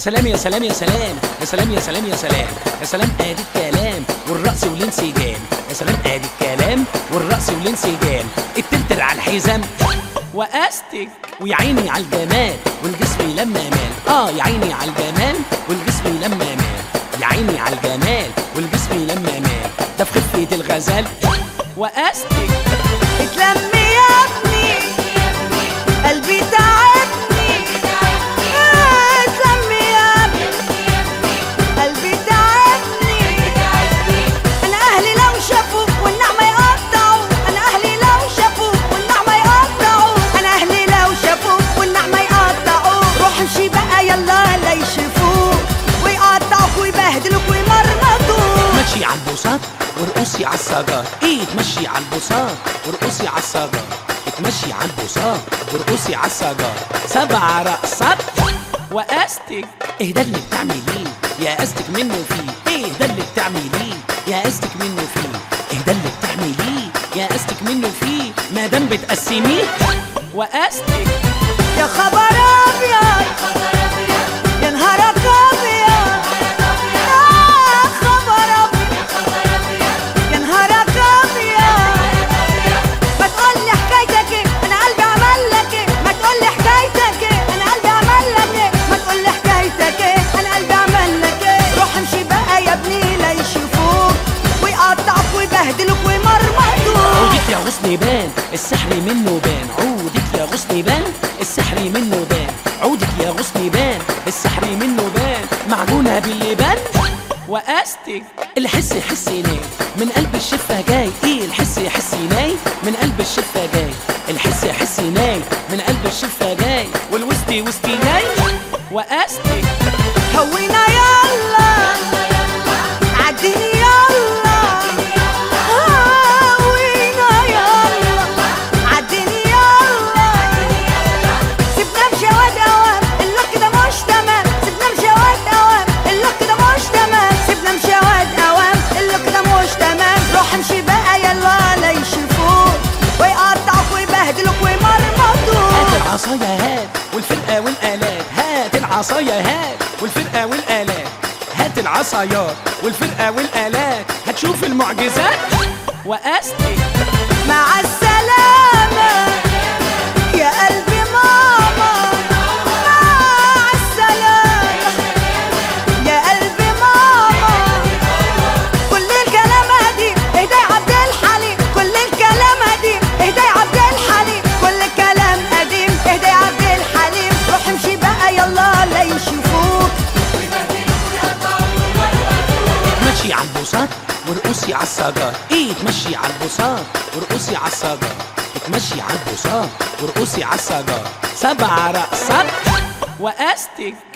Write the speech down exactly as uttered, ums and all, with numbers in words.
سلام يا سلام يا سلام يا سلام يا سلام يا سلام يا سلام ادي الكلام والرقص والانسجام. يا سلام ادي الكلام والرقص والانسجام. التلتر على الحزام واستك ويا عيني على الجمال والجسم لما مال. اه يا عيني على الجمال والجسم لما مال. يا عيني على الجمال والجسم لما مال. ده في خفة الغزال واستك. اتلم يا ابني قلبي تعبني. اتلم يا ابني قلبي تعبني. انا اهلي لو شافوا والنعمة يقطعوا. انا اهلي لو شافوا والنعمة يقطعوا. انا اهلي لو شافوا والنعمة يقطعوا. روح امشي بقى يلا لا يشوفوك ويقطعوك ويبهدلوك ويمرمطوك. ماشي على البساط وارقصي على السجار. ايه تمشي على البساط وارقصي على السجار. اتمشي على البساط وارقصي على السجار. سبع رقصات واستك. ايه ده اللي بتعمليه يا استك منه فيه. ايه ده اللي بتعمليه يا استك منه فيه. ايه ده اللي بتعمليه يا استك منه فيه. ما دام بتقسميه واستك. يا خبر ابيض يا نهارك ابيض. يا خبر ابيض يا نهارك ابيض. ما تقولي حكايتك ايه انا قلبي عمل لك ايه. ما تقولي حكايتك ايه انا قلبي عمل لك ايه. ما تقولي حكايتك ايه انا قلبي عمل لك ايه. روح امشي بقى يا ابني لا يشوفوك ويقطعوك ويبهدلوك ويمرمطوك. عودك يا غصن بان السحر منه بان. عودك يا غصن بان السحر منه بان. عودك يا غصن بان السحر منه بان. معجونة باللبان واستك. الحس حس ناي من قلب الشفة جاي. ايه الحس حس ناي من قلب الشفة جاي. الحس حس ناي من قلب الشفة جاي. والوسطي وسطي ناي واستك. هوينا يلا عديني يلا. هوينا يلا عديني يلا. سيبنا بشواد اوام اللوك ده مش تمام. سيبنا بشواد اوام اللوك ده مش تمام. سيبنا بشواد اوام اللوك ده مش تمام. روح امشي بقى يلا لا يشوفوك ويقطعوك ويبهدلوك ويمرمطوك. هات العصاية هات والفرقة والآلات. هات العصاية هات والفرقة والآلات. هات العصايات والفرقة والآلات. هتشوف المعجزات واستك. مع السلامة يا قلبي ماما. مع السلامة يا قلبي ماما. كل الكلام دي اهدى يا عبد الحليم. كل الكلام دي اهدى يا عبد الحليم. كل الكلام قديم اهدى يا عبد الحليم. روح امشي بقى يلا لا يشوفوك. اتمشي على البساط وارقصي على السجار. ايه تمشي على البساط وارقصي على السجار. اتمشي على البساط وارقصي على السجار. سبع رقصات واستك.